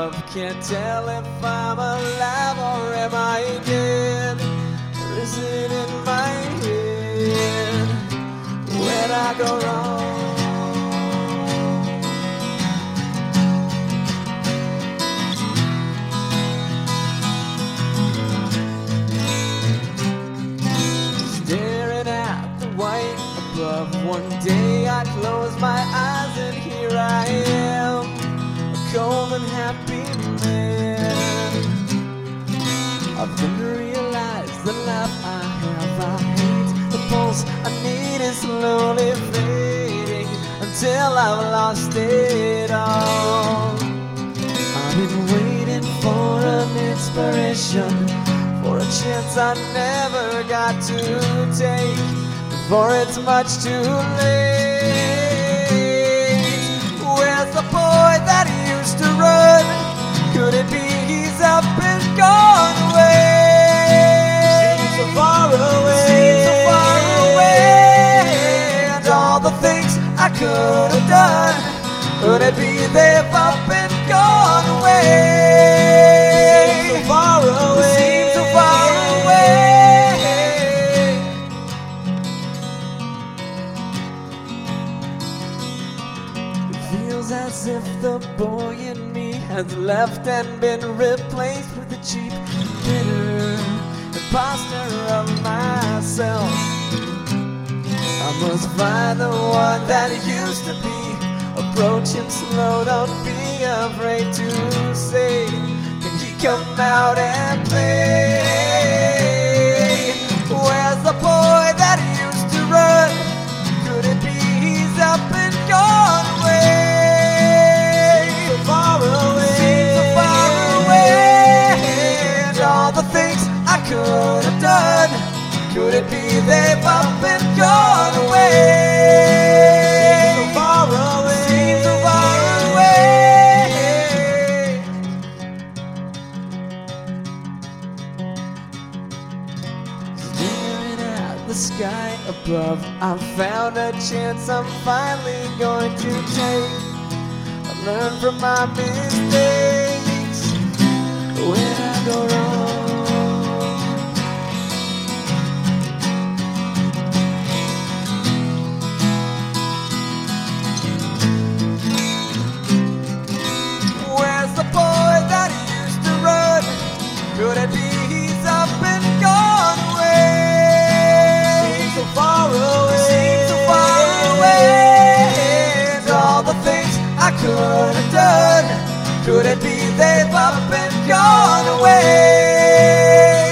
love. Can't tell if I'm alive or am I dead. Or is it in my head? Where'd I go wrong? Staring at the white above. One day I close my eyes and here I am, a cold and happy man. I've come to realize the life I have I hate. The pulse I need is slowly fading until I've lost it all. I've been waiting for an inspiration, for a chance I never got to take, before it's much too late. Where's the boy that used to run? Could it be he's up and gone away? Seems so far away. Seems so far away. And all the things I could have done, could it be they've up and gone away? Seems so far away. Seems so far away. It feels as if the boy in me has left and been replaced with a cheap, bitter imposter of myself. I must find the one that used to be. Approach him slow, don't be afraid to say, can he come out and play? Where's the boy that used to run? Could it be he's up and gone away? So far away. Seems so far away. And all the things I could have done, could it be they've up and gone away? Seems so far away. Seems so far away. Staring at the sky above, I've found a chance I'm finally going to take. I learned from my mistakes. Where'd I go wrong? Could it be he's up and gone away? Seems so far away. Seems so far away. And all the things I could have done, could it be they've up and gone away?